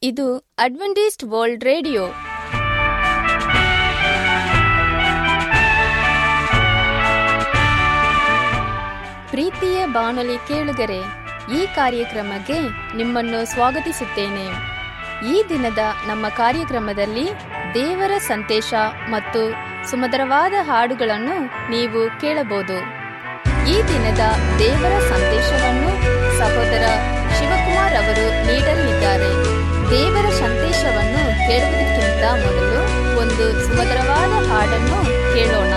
ಇದು Adventist world radio. ಪ್ರೀತಿಯ ಬಾನುಲಿ ಕೇಳುಗರೆ, ಈ ಕಾರ್ಯಕ್ರಮಕ್ಕೆ ನಿಮ್ಮನ್ನು ಸ್ವಾಗತಿಸುತ್ತೇನೆ. ಈ ದಿನದ ನಮ್ಮ ಕಾರ್ಯಕ್ರಮದಲ್ಲಿ ದೇವರ ಸಂದೇಶ ಮತ್ತು ಸುಮಧುರವಾದ ಹಾಡುಗಳನ್ನು ನೀವು ಕೇಳಬಹುದು. ಈ ದಿನದ ದೇವರ ಸಂದೇಶವನ್ನು ಸಹೋದರ ಶಿವಕುಮಾರ್ ಅವರು ನೀಡಲಿದ್ದಾರೆ. ದೇವರ ಸಂದೇಶವನ್ನು ಕೇಳುವುದಕ್ಕಿಂತ ಮೊದಲು ಒಂದು ಸುಮಧುರವಾದ ಹಾಡನ್ನು ಕೇಳೋಣ.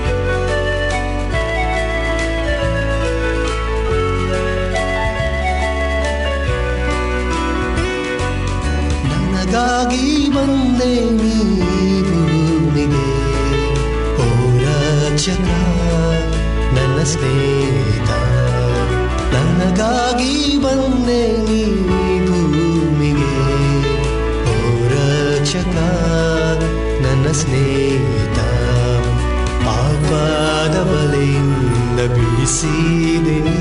ನನಗಾಗಿ ಬಂದೆ ನೀ ಭೂಮಿಗೆ, ಓ ರಕ್ಷಕ ನನ್ನ ಸ್ನೇಹಿತ. ನನಗಾಗಿ ಬಂದೆ ನೀ ಭೂಮಿಗೆ, ಓ ರಕ್ಷಕ ನನ್ನ ಸ್ನೇಹಿತ. ಪಾಪದ ಬಲೆಯಿಂದ ಬಿಡಿಸಿದೆ ನೀ,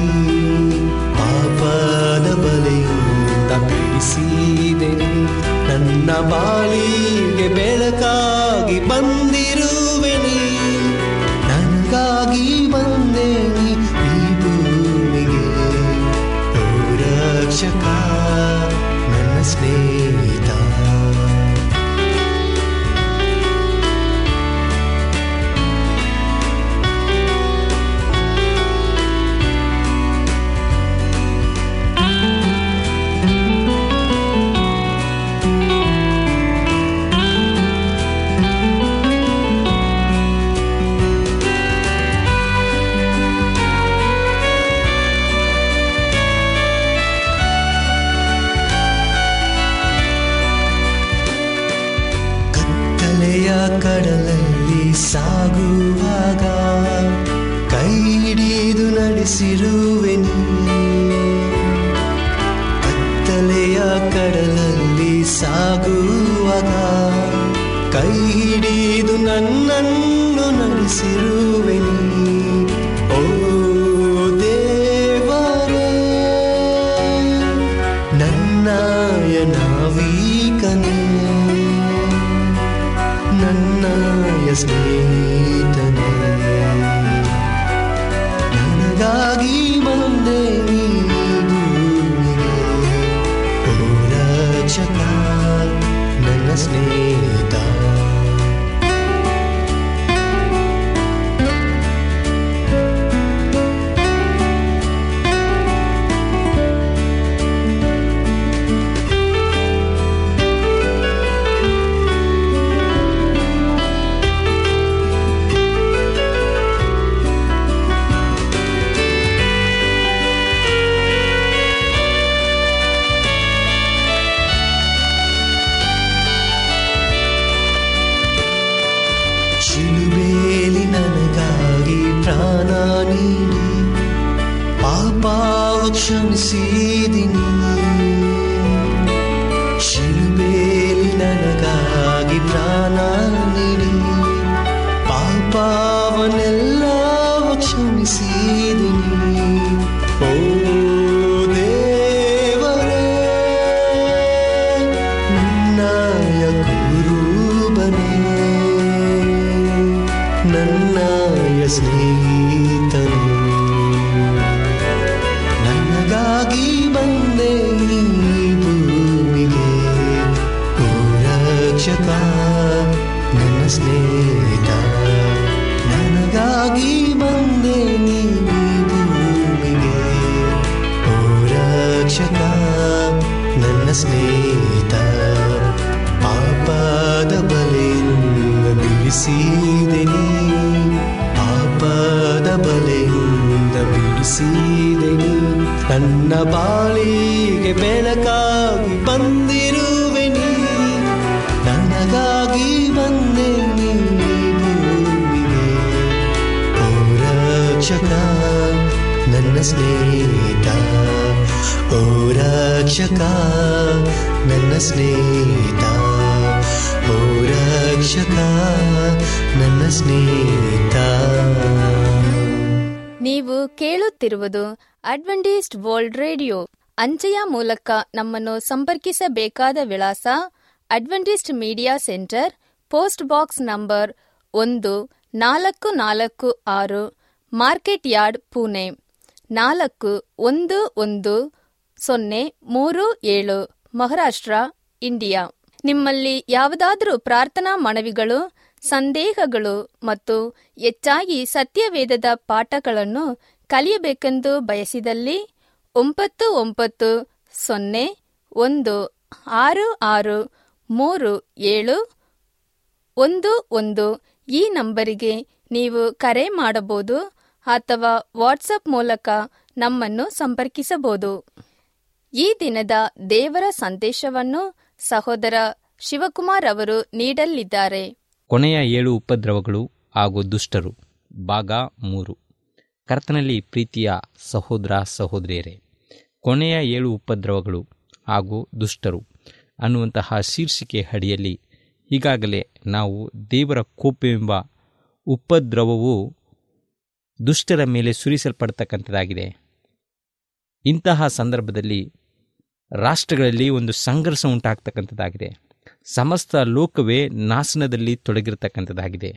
ಪಾಪದ ಬಲೆಯಿಂದ ಬಿಡಿಸಿದೆ ನೀ. ನನ್ನ ಬಾಳಿಗೆ ಬೆಳಕಾಗಿ ಬಂದಿರುವೆ ನೀ. ನನಗಾಗಿ ಬಂದೆ ನೀ ಈ ಭೂಮಿಗೆ, ಓ ರಕ್ಷಕ ನನ್ನ ಸ್ನೇಹಿತ. ಕಡಲಲ್ಲಿ ಸಾಗುವಾಗ ಕೈ ಹಿಡಿದು ನಡೆಸಿರುವೆ ನೀ. ಕತ್ತಲೆಯ ಕಡಲಲ್ಲಿ ಸಾಗುವಾಗ ಕೈ ಹಿಡಿದು ನನ್ನನ್ನು ನಡೆಸಿರುವೆ ನೀ. ಓ ದೇವರೇ, ನನ್ನಯ ನಾವಿಕನೇ, ನನ್ನಯ ಸ್ನೇಹಿತನೇ. ನನಗಾಗಿ ಬಂದೆ ನೀ ಭೂಮಿಗೆ, ಓ ರಕ್ಷಕ ನನ್ನ ಸ್ನೇಹಿತ. ಶಿಲುಬೆಯಲ್ಲಿ ನನಗಾಗಿ ಪ್ರಾಣ ನೀಡಿ ಪಾಪವ ಕ್ಷಮಿಸಿದಿನಿ. ಶಿಲುಬೆಯಲ್ಲಿ ನನಗಾಗಿ ಪ್ರಾಣ ನೀಡಿ ಪಾಪವನ್ನೆಲ್ಲವ ಕ್ಷಮಿಸಿದಿನಿ. ಓ ದೇವರೇ, ನನ್ನಯ ಗುರುಬನೇ, ನನ್ನಯ ಸ್ನೇಹಿತನು. ನನಗಾಗಿ ಬಂದೆ ನೀ ಭೂಮಿಗೆ, ಓ ರಕ್ಷಕ ನನ್ನ ಸ್ನೇಹಿತ. ನನಗಾಗಿ ಬಂದೆ ನೀ ಭೂಮಿಗೆ, ಓ ರಕ್ಷಕ ನನ್ನ ಸ್ನೇಹಿತ. ಪಾಪದ ಬಲೆಯಿಂದ ಬಿಡಿಸಿದೆ ನೀ, ಪಾಪದ ಬಲೆಯಿಂದ ಬಿಡಿಸಿದೆ ನೀ. ನನ್ನ ಬಾಳಿಗೆ ಬೆಳಕಾಗಿ ಬಂದಿರುವೆ ನೀ. ನನಗಾಗಿ ಬಂದೆ ನೀ ಭೂಮಿಗೆ, ಓ ರಕ್ಷಕ ನನ್ನ ಸ್ನೇಹಿತ. ಓ ರಕ್ಷಕ ನನ್ನ ಸ್ನೇಹಿತ, ಓ ರಕ್ಷಕ ನನ್ನ ಸ್ನೇಹಿತ. ನೀವು ಕೇಳುತ್ತಿರುವುದು ಅಡ್ವೆಂಟಿಸ್ಟ್ ವರ್ಲ್ಡ್ ರೇಡಿಯೋ. ಅಂಚೆಯ ಮೂಲಕ ನಮ್ಮನ್ನು ಸಂಪರ್ಕಿಸಬೇಕಾದ ವಿಳಾಸ: Adventist media centre, post box number 1446, market yard, Pune 411037, Maharashtra, India. ನಿಮ್ಮಲ್ಲಿ ಯಾವುದಾದರೂ ಪ್ರಾರ್ಥನಾ ಮನವಿಗಳು, ಸಂದೇಹಗಳು ಮತ್ತು ಹೆಚ್ಚಾಗಿ ಸತ್ಯವೇದದ ಪಾಠಗಳನ್ನು ಕಲಿಯಬೇಕೆಂದು ಬಯಸಿದಲ್ಲಿ 9916637711 ಈ ನಂಬರಿಗೆ ನೀವು ಕರೆ ಮಾಡಬಹುದು ಅಥವಾ ವಾಟ್ಸಪ್ ಮೂಲಕ ನಮ್ಮನ್ನು ಸಂಪರ್ಕಿಸಬಹುದು. ಈ ದಿನದ ದೇವರ ಸಂದೇಶವನ್ನು ಸಹೋದರ ಶಿವಕುಮಾರ್ ಅವರು ನೀಡಲಿದ್ದಾರೆ. ಕೊನೆಯ 7 ಉಪದ್ರವಗಳು ಹಾಗೂ ದುಷ್ಟರು, ಭಾಗ 3. ಕರ್ತನಲ್ಲಿ ಪ್ರೀತಿಯ ಸಹೋದರ ಸಹೋದರಿಯರೇ, ಕೊನೆಯ 7 ಉಪದ್ರವಗಳು ಹಾಗೂ ದುಷ್ಟರು ಅನ್ನುವಂತಹ ಶೀರ್ಷಿಕೆ ಅಡಿಯಲ್ಲಿ ಈಗಾಗಲೇ ನಾವು ದೇವರ ಕೋಪವೆಂಬ ಉಪದ್ರವವು ದುಷ್ಟರ ಮೇಲೆ ಸುರಿಸಲ್ಪಡ್ತಕ್ಕಂಥದ್ದಾಗಿದೆ. ಇಂತಹ ಸಂದರ್ಭದಲ್ಲಿ ರಾಷ್ಟ್ರಗಳಲ್ಲಿ ಒಂದು ಸಂಘರ್ಷ ಉಂಟಾಗ್ತಕ್ಕಂಥದ್ದಾಗಿದೆ. ಸಮಸ್ತ ಲೋಕವೇ ನಾಶನದಲ್ಲಿ ತೊಡಗಿರತಕ್ಕಂಥದ್ದಾಗಿದೆ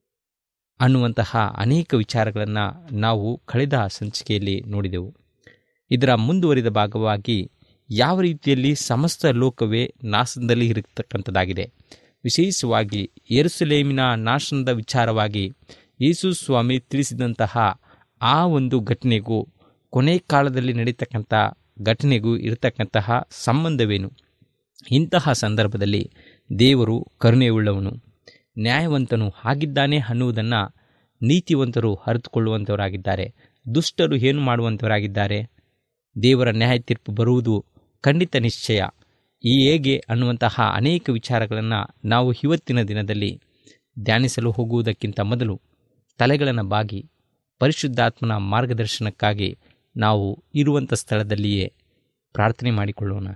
ಅನ್ನುವಂತಹ ಅನೇಕ ವಿಚಾರಗಳನ್ನು ನಾವು ಕಳೆದ ಸಂಚಿಕೆಯಲ್ಲಿ ನೋಡಿದೆವು. ಇದರ ಮುಂದುವರಿದ ಭಾಗವಾಗಿ ಯಾವ ರೀತಿಯಲ್ಲಿ ಸಮಸ್ತ ಲೋಕವೇ ನಾಶನದಲ್ಲಿ ಇರತಕ್ಕಂಥದ್ದಾಗಿದೆ, ವಿಶೇಷವಾಗಿ ಯೆರೂಸಲೇಮಿನ ನಾಶನದ ವಿಚಾರವಾಗಿ ಯೇಸು ಸ್ವಾಮಿ ತಿಳಿಸಿದಂತಹ ಆ ಒಂದು ಘಟನೆಗೂ ಕೊನೆ ಕಾಲದಲ್ಲಿ ನಡೀತಕ್ಕಂಥ ಘಟನೆಗೂ ಇರತಕ್ಕಂತಹ ಸಂಬಂಧವೇನು? ಇಂತಹ ಸಂದರ್ಭದಲ್ಲಿ ದೇವರು ಕರುಣೆಯುಳ್ಳವನು, ನ್ಯಾಯವಂತನು ಆಗಿದ್ದಾನೆ ಅನ್ನುವುದನ್ನು ನೀತಿವಂತರು ಅರಿತುಕೊಳ್ಳುವಂಥವರಾಗಿದ್ದಾರೆ. ದುಷ್ಟರು ಏನು ಮಾಡುವಂಥವರಾಗಿದ್ದಾರೆ? ದೇವರ ನ್ಯಾಯ ತೀರ್ಪು ಬರುವುದು ಖಂಡಿತ ನಿಶ್ಚಯ. ಈ ಹೇಗೆ ಅನ್ನುವಂತಹ ಅನೇಕ ವಿಚಾರಗಳನ್ನು ನಾವು ಇವತ್ತಿನ ದಿನದಲ್ಲಿ ಧ್ಯಾನಿಸಲು ಹೋಗುವುದಕ್ಕಿಂತ ಮೊದಲು ತಲೆಗಳನ್ನು ಬಾಗಿ ಪರಿಶುದ್ಧಾತ್ಮನ ಮಾರ್ಗದರ್ಶನಕ್ಕಾಗಿ ನಾವು ಇರುವಂಥ ಸ್ಥಳದಲ್ಲಿಯೇ ಪ್ರಾರ್ಥನೆ ಮಾಡಿಕೊಳ್ಳೋಣ.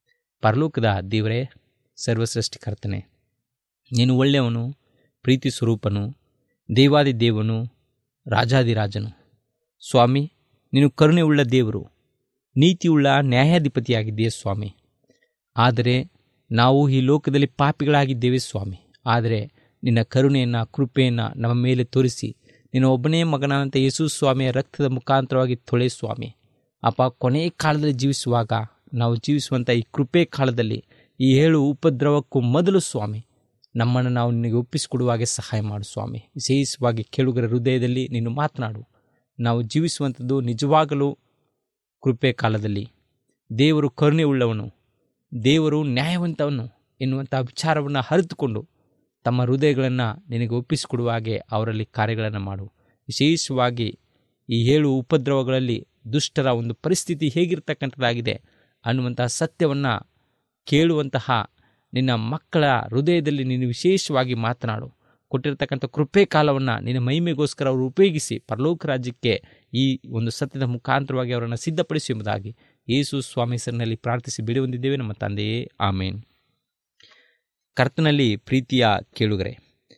ಪರಲೋಕದ ದೇವರೇ, ಸರ್ವಸೃಷ್ಟಿಕರ್ತನೆ, ನೀನು ಒಳ್ಳೆಯವನು, ಪ್ರೀತಿ ಸ್ವರೂಪನು, ದೇವಾದಿ ದೇವನು, ರಾಜಾದಿರಾಜನು. ಸ್ವಾಮಿ, ನೀನು ಕರುಣೆಯುಳ್ಳ ದೇವರು, ನೀತಿಯುಳ್ಳ ನ್ಯಾಯಾಧಿಪತಿಯಾಗಿದ್ದೀಯ ಸ್ವಾಮಿ. ಆದರೆ ನಾವು ಈ ಲೋಕದಲ್ಲಿ ಪಾಪಿಗಳಾಗಿದ್ದೇವೆ ಸ್ವಾಮಿ. ಆದರೆ ನಿನ್ನ ಕರುಣೆಯನ್ನು, ಕೃಪೆಯನ್ನು ನಮ್ಮ ಮೇಲೆ ತೋರಿಸಿ ನಿನ್ನ ಒಬ್ಬನೇ ಮಗನಾದಂಥ ಯೇಸು ಸ್ವಾಮಿಯ ರಕ್ತದ ಮುಖಾಂತರವಾಗಿ ತೊಳೆ ಸ್ವಾಮಿ. ಅಪ್ಪ, ಕೊನೆಯ ಕಾಲದಲ್ಲಿ ಜೀವಿಸುವಾಗ ನಾವು ಜೀವಿಸುವಂಥ ಈ ಕೃಪೆ ಕಾಲದಲ್ಲಿ ಈ 7 ಉಪದ್ರವಕ್ಕೂ ಮೊದಲು ಸ್ವಾಮಿ ನಮ್ಮನ್ನು ನಾವು ನಿನಗೆ ಒಪ್ಪಿಸಿಕೊಡುವಾಗೆ ಸಹಾಯ ಮಾಡು ಸ್ವಾಮಿ. ವಿಶೇಷವಾಗಿ ಕೇಳುಗರ ಹೃದಯದಲ್ಲಿ ನೀನು ಮಾತನಾಡು. ನಾವು ಜೀವಿಸುವಂಥದ್ದು ನಿಜವಾಗಲೂ ಕೃಪೆ ಕಾಲದಲ್ಲಿ ದೇವರು ಕರುಣೆ ಉಳ್ಳವನು, ದೇವರು ನ್ಯಾಯವಂತವನು ಎನ್ನುವಂಥ ವಿಚಾರವನ್ನು ಅರಿತುಕೊಂಡು ತಮ್ಮ ಹೃದಯಗಳನ್ನು ನಿನಗೆ ಒಪ್ಪಿಸಿಕೊಡುವ ಹಾಗೆ ಅವರಲ್ಲಿ ಕಾರ್ಯಗಳನ್ನು ಮಾಡು. ವಿಶೇಷವಾಗಿ ಈ 7 ಉಪದ್ರವಗಳಲ್ಲಿ ದುಷ್ಟರ ಒಂದು ಪರಿಸ್ಥಿತಿ ಹೇಗಿರ್ತಕ್ಕಂಥದ್ದಾಗಿದೆ ಅನ್ನುವಂತಹ ಸತ್ಯವನ್ನು ಕೇಳುವಂತಹ ನಿನ್ನ ಮಕ್ಕಳ ಹೃದಯದಲ್ಲಿ ನೀನು ವಿಶೇಷವಾಗಿ ಮಾತನಾಡು. ಕೊಟ್ಟಿರತಕ್ಕಂಥ ಕೃಪೆ ಕಾಲವನ್ನು ನಿನ್ನ ಮಹಿಮೆಗೋಸ್ಕರ ಅವರು ಉಪಯೋಗಿಸಿ ಪರಲೋಕ ರಾಜ್ಯಕ್ಕೆ ಈ ಒಂದು ಸತ್ಯದ ಮುಖಾಂತರವಾಗಿ ಅವರನ್ನು ಸಿದ್ಧಪಡಿಸಿ ಎಂಬುದಾಗಿ ಯೇಸು ಸ್ವಾಮಿ ಹೆಸರಿನಲ್ಲಿ ಪ್ರಾರ್ಥಿಸಿ ಬೇಡಿ ಹೊಂದಿದ್ದೇವೆ ನಮ್ಮ ತಂದೆಯೇ, ಆಮೇನ್. ಕರ್ತನಲ್ಲಿ ಪ್ರೀತಿಯ ಕೇಳುಗರೆ,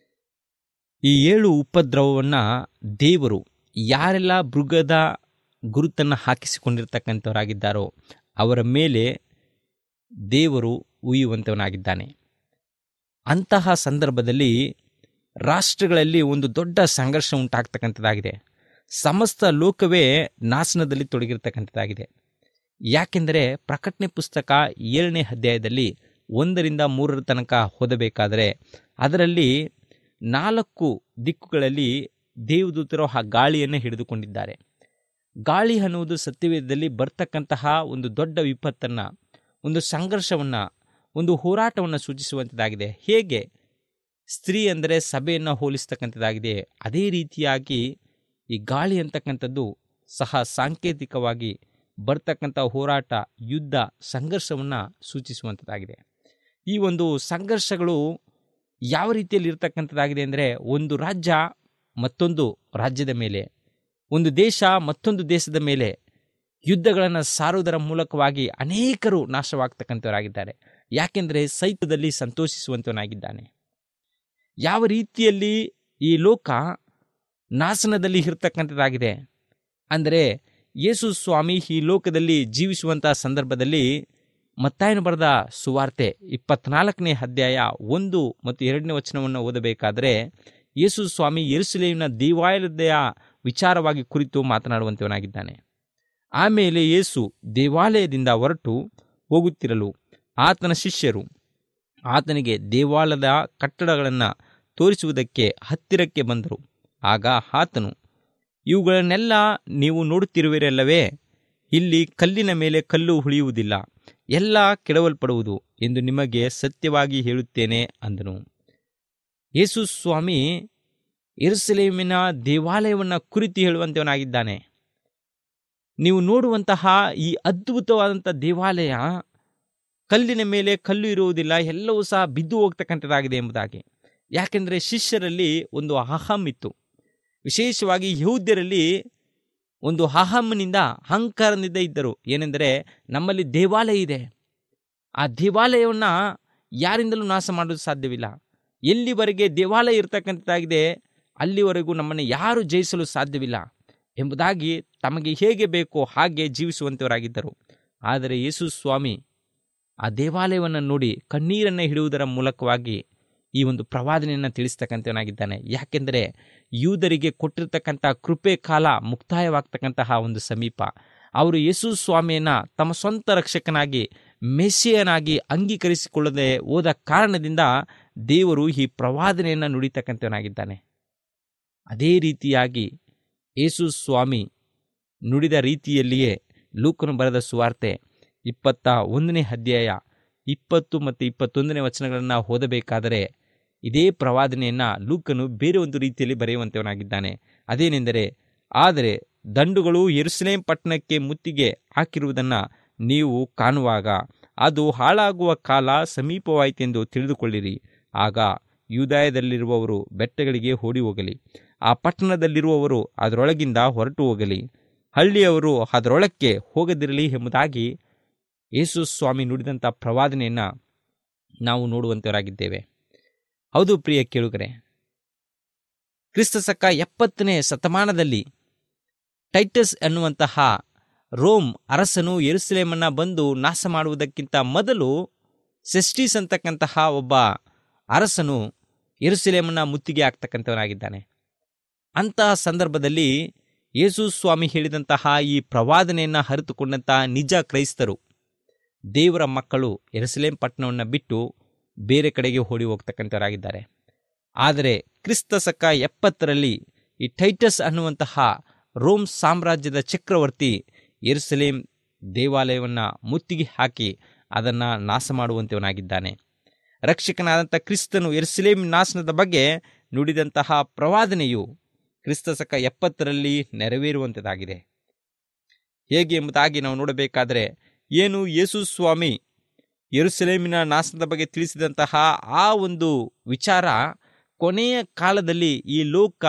ಈ 7 ಉಪದ್ರವವನ್ನು ದೇವರು ಯಾರೆಲ್ಲ ಮೃಗದ ಗುರುತನ್ನು ಹಾಕಿಸಿಕೊಂಡಿರ್ತಕ್ಕಂಥವರಾಗಿದ್ದಾರೋ ಅವರ ಮೇಲೆ ದೇವರು ಉಯ್ಯುವಂಥವನಾಗಿದ್ದಾನೆ. ಅಂತಹ ಸಂದರ್ಭದಲ್ಲಿ ರಾಷ್ಟ್ರಗಳಲ್ಲಿ ಒಂದು ದೊಡ್ಡ ಸಂಘರ್ಷ ಉಂಟಾಗ್ತಕ್ಕಂಥದ್ದಾಗಿದೆ. ಸಮಸ್ತ ಲೋಕವೇ ನಾಶನದಲ್ಲಿ ತೊಡಗಿರ್ತಕ್ಕಂಥದ್ದಾಗಿದೆ. ಯಾಕೆಂದರೆ ಪ್ರಕಟಣೆ ಪುಸ್ತಕ 7ನೇ ಅಧ್ಯಾಯದಲ್ಲಿ 1-3 ತನಕ ಓದಬೇಕಾದರೆ ಅದರಲ್ಲಿ 4 ದಿಕ್ಕುಗಳಲ್ಲಿ ದೇವದೂತರು ಆ ಗಾಳಿಯನ್ನು ಹಿಡಿದುಕೊಂಡಿದ್ದಾರೆ. ಗಾಳಿ ಅನ್ನುವುದು ಸತ್ಯವೇದದಲ್ಲಿ ಬರ್ತಕ್ಕಂತಹ ಒಂದು ದೊಡ್ಡ ವಿಪತ್ತನ್ನು, ಒಂದು ಸಂಘರ್ಷವನ್ನು, ಒಂದು ಹೋರಾಟವನ್ನು ಸೂಚಿಸುವಂಥದ್ದಾಗಿದೆ. ಹೇಗೆ ಸ್ತ್ರೀ ಅಂದರೆ ಸಭೆಯನ್ನು ಹೋಲಿಸ್ತಕ್ಕಂಥದ್ದಾಗಿದೆ, ಅದೇ ರೀತಿಯಾಗಿ ಈ ಗಾಳಿ ಅಂತಕ್ಕಂಥದ್ದು ಸಹ ಸಾಂಕೇತಿಕವಾಗಿ ಬರ್ತಕ್ಕಂಥ ಹೋರಾಟ, ಯುದ್ಧ, ಸಂಘರ್ಷವನ್ನು ಸೂಚಿಸುವಂಥದ್ದಾಗಿದೆ. ಈ ಒಂದು ಸಂಘರ್ಷಗಳು ಯಾವ ರೀತಿಯಲ್ಲಿ ಇರ್ತಕ್ಕಂಥದ್ದಾಗಿದೆ ಅಂದರೆ, ಒಂದು ರಾಜ್ಯ ಮತ್ತೊಂದು ರಾಜ್ಯದ ಮೇಲೆ, ಒಂದು ದೇಶ ಮತ್ತೊಂದು ದೇಶದ ಮೇಲೆ ಯುದ್ಧಗಳನ್ನು ಸಾರುವುದರ ಮೂಲಕವಾಗಿ ಅನೇಕರು ನಾಶವಾಗ್ತಕ್ಕಂಥವರಾಗಿದ್ದಾರೆ. ಯಾಕೆಂದರೆ ಸೈತದಲ್ಲಿ ಸಂತೋಷಿಸುವಂಥವನಾಗಿದ್ದಾನೆ. ಯಾವ ರೀತಿಯಲ್ಲಿ ಈ ಲೋಕ ನಾಶನದಲ್ಲಿ ಇರ್ತಕ್ಕಂಥದ್ದಾಗಿದೆ ಅಂದರೆ, ಯೇಸು ಸ್ವಾಮಿ ಈ ಲೋಕದಲ್ಲಿ ಜೀವಿಸುವಂತಹ ಸಂದರ್ಭದಲ್ಲಿ ಮತ್ತಾಯನು ಬರೆದ ಸುವಾರ್ತೆ 24ನೇ ಅಧ್ಯಾಯ 1 ಮತ್ತು 2ನೇ ವಚನವನ್ನು ಓದಬೇಕಾದರೆ ಯೇಸು ಸ್ವಾಮಿ ಯೆರೂಸಲೇಮಿನ ದೇವಾಲಯದ ವಿಚಾರವಾಗಿ ಕುರಿತು ಮಾತನಾಡುವಂತವನಾಗಿದ್ದಾನೆ. ಆಮೇಲೆ ಯೇಸು ದೇವಾಲಯದಿಂದ ಹೊರಟು ಹೋಗುತ್ತಿರಲು ಆತನ ಶಿಷ್ಯರು ಆತನಿಗೆ ದೇವಾಲಯದ ಕಟ್ಟಡಗಳನ್ನು ತೋರಿಸುವುದಕ್ಕೆ ಹತ್ತಿರಕ್ಕೆ ಬಂದರು. ಆಗ ಆತನು, ಇವುಗಳನ್ನೆಲ್ಲ ನೀವು ನೋಡುತ್ತಿರುವಿರಲ್ಲವೇ? ಇಲ್ಲಿ ಕಲ್ಲಿನ ಮೇಲೆ ಕಲ್ಲು ಉಳಿಯುವುದಿಲ್ಲ, ಎಲ್ಲ ಕೆಡವಲ್ಪಡುವುದು ಎಂದು ನಿಮಗೆ ಸತ್ಯವಾಗಿ ಹೇಳುತ್ತೇನೆ ಅಂದನು. ಯೇಸು ಸ್ವಾಮಿ ಯೆರೂಸಲೇಮಿನ ದೇವಾಲಯವನ್ನು ಕುರಿತು ಹೇಳುವಂತವನಾಗಿದ್ದಾನೆ. ನೀವು ನೋಡುವಂತಹ ಈ ಅದ್ಭುತವಾದಂಥ ದೇವಾಲಯ ಕಲ್ಲಿನ ಮೇಲೆ ಕಲ್ಲು ಇರುವುದಿಲ್ಲ, ಎಲ್ಲವೂ ಸಹ ಬಿದ್ದು ಹೋಗ್ತಕ್ಕಂಥದ್ದಾಗಿದೆ ಎಂಬುದಾಗಿ. ಯಾಕೆಂದರೆ ಶಿಷ್ಯರಲ್ಲಿ ಒಂದು ಅಹಂ ಇತ್ತು. ವಿಶೇಷವಾಗಿ ಯಹೂದ್ಯರಲ್ಲಿ ಒಂದು ಅಹಂನಿಂದ ಅಹಂಕಾರದಿಂದ ಇದ್ದರು. ಏನೆಂದರೆ ನಮ್ಮಲ್ಲಿ ದೇವಾಲಯ ಇದೆ, ಆ ದೇವಾಲಯವನ್ನು ಯಾರಿಂದಲೂ ನಾಶ ಮಾಡಲು ಸಾಧ್ಯವಿಲ್ಲ. ಎಲ್ಲಿವರೆಗೆ ದೇವಾಲಯ ಇರತಕ್ಕಂಥದ್ದಾಗಿದೆ ಅಲ್ಲಿವರೆಗೂ ನಮ್ಮನ್ನು ಯಾರು ಜಯಿಸಲು ಸಾಧ್ಯವಿಲ್ಲ ಎಂಬುದಾಗಿ ತಮಗೆ ಹೇಗೆ ಬೇಕೋ ಹಾಗೆ ಜೀವಿಸುವಂಥವರಾಗಿದ್ದರು. ಆದರೆ ಯೇಸು ಸ್ವಾಮಿ ಆ ದೇವಾಲಯವನ್ನು ನೋಡಿ ಕಣ್ಣೀರನ್ನು ಹಿಡುವುದರ ಮೂಲಕವಾಗಿ ಈ ಒಂದು ಪ್ರವಾದನೆಯನ್ನು ತಿಳಿಸ್ತಕ್ಕಂಥವನಾಗಿದ್ದಾನೆ. ಯಾಕೆಂದರೆ ಯೂದರಿಗೆ ಕೊಟ್ಟಿರ್ತಕ್ಕಂಥ ಕೃಪೆ ಕಾಲ ಮುಕ್ತಾಯವಾಗ್ತಕ್ಕಂತಹ ಒಂದು ಸಮೀಪ. ಅವರು ಯೇಸು ಸ್ವಾಮಿಯನ್ನು ತಮ್ಮ ಸ್ವಂತ ರಕ್ಷಕನಾಗಿ ಮೆಸ್ಸಿಯನಾಗಿ ಅಂಗೀಕರಿಸಿಕೊಳ್ಳದೆ ಹೋದ ಕಾರಣದಿಂದ ದೇವರು ಈ ಪ್ರವಾದನೆಯನ್ನು ನುಡಿತಕ್ಕಂಥವನಾಗಿದ್ದಾನೆ. ಅದೇ ರೀತಿಯಾಗಿ ಯೇಸು ಸ್ವಾಮಿ ನುಡಿದ ರೀತಿಯಲ್ಲಿಯೇ ಲೂಕನು ಬರೆದ ಸುವಾರ್ತೆ 21ನೇ ಅಧ್ಯಾಯ 20 ಮತ್ತು 21ನೇ ವಚನಗಳನ್ನು ಓದಬೇಕಾದರೆ ಇದೇ ಪ್ರವಾದನೆಯನ್ನು ಲೂಕನು ಬೇರೆ ಒಂದು ರೀತಿಯಲ್ಲಿ ಬರೆಯುವಂತವನಾಗಿದ್ದಾನೆ. ಅದೇನೆಂದರೆ, ಆದರೆ ದಂಡುಗಳು ಯೆರೂಸಲೇಮ್ ಪಟ್ಟಣಕ್ಕೆ ಮುತ್ತಿಗೆ ಹಾಕಿರುವುದನ್ನು ನೀವು ಕಾಣುವಾಗ ಅದು ಹಾಳಾಗುವ ಕಾಲ ಸಮೀಪವಾಯಿತೆಂದು ತಿಳಿದುಕೊಳ್ಳಿರಿ. ಆಗ ಯೂದಾಯದಲ್ಲಿರುವವರು ಬೆಟ್ಟಗಳಿಗೆ ಓಡಿ ಹೋಗಲಿ, ಆ ಪಟ್ಟಣದಲ್ಲಿರುವವರು ಅದರೊಳಗಿಂದ ಹೊರಟು ಹೋಗಲಿ, ಹಳ್ಳಿಯವರು ಅದರೊಳಕ್ಕೆ ಹೋಗದಿರಲಿ ಎಂಬುದಾಗಿ ಯೇಸು ಸ್ವಾಮಿ ನುಡಿದಂಥ ಪ್ರವಾದನೆಯನ್ನು ನಾವು ನೋಡುವಂತವರಾಗಿದ್ದೇವೆ. ಹೌದು ಪ್ರಿಯ ಕೇಳುಗರೆ, ಕ್ರಿಸ್ತಶಕ 70ನೇ ಶತಮಾನದಲ್ಲಿ ಟೈಟಸ್ ಎನ್ನುವಂತಹ ರೋಮ್ ಅರಸನು ಯೆರೂಸಲೇಮನ್ನು ಬಂದು ನಾಶ ಮಾಡುವುದಕ್ಕಿಂತ ಮೊದಲು ಸೆಸ್ಟೀಸ್ ಅಂತಕ್ಕಂತಹ ಒಬ್ಬ ಅರಸನು ಯೆರೂಸಲೇಮನ್ನು ಮುತ್ತಿಗೆ ಹಾಕ್ತಕ್ಕಂಥವನಾಗಿದ್ದಾನೆ. ಅಂತಹ ಸಂದರ್ಭದಲ್ಲಿ ಯೇಸು ಸ್ವಾಮಿ ಹೇಳಿದಂತಹ ಈ ಪ್ರವಾದನೆಯನ್ನು ಅರಿತುಕೊಂಡಂತಹ ನಿಜ ಕ್ರೈಸ್ತರು, ದೇವರ ಮಕ್ಕಳು ಯೆರೂಸಲೇಮ್ ಪಟ್ಟಣವನ್ನು ಬಿಟ್ಟು ಬೇರೆ ಕಡೆಗೆ ಓಡಿ ಹೋಗ್ತಕ್ಕಂಥವರಾಗಿದ್ದಾರೆ. ಆದರೆ ಕ್ರಿಸ್ತಶಕ 70ರಲ್ಲಿ ಈ ಟೈಟಸ್ ಅನ್ನುವಂತಹ ರೋಮ್ ಸಾಮ್ರಾಜ್ಯದ ಚಕ್ರವರ್ತಿ ಯೆರೂಸಲೇಮ್ ದೇವಾಲಯವನ್ನು ಮುತ್ತಿಗೆ ಹಾಕಿ ಅದನ್ನು ನಾಶ ಮಾಡುವಂತವನಾಗಿದ್ದಾನೆ. ರಕ್ಷಕನಾದಂಥ ಕ್ರಿಸ್ತನು ಯೆರೂಸಲೇಮ್ ನಾಶನದ ಬಗ್ಗೆ ನುಡಿದಂತಹ ಪ್ರವಾದನೆಯು ಕ್ರಿಸ್ತಶಕ 70ರಲ್ಲಿ ನೆರವೇರುವಂಥದ್ದಾಗಿದೆ. ಹೇಗೆ ಎಂಬುದಾಗಿ ನಾವು ನೋಡಬೇಕಾದರೆ, ಏನು ಯೇಸು ಸ್ವಾಮಿ ಯೆರೂಸಲೇಮಿನ ನಾಶನದ ಬಗ್ಗೆ ತಿಳಿಸಿದಂತಹ ಆ ಒಂದು ವಿಚಾರ ಕೊನೆಯ ಕಾಲದಲ್ಲಿ ಈ ಲೋಕ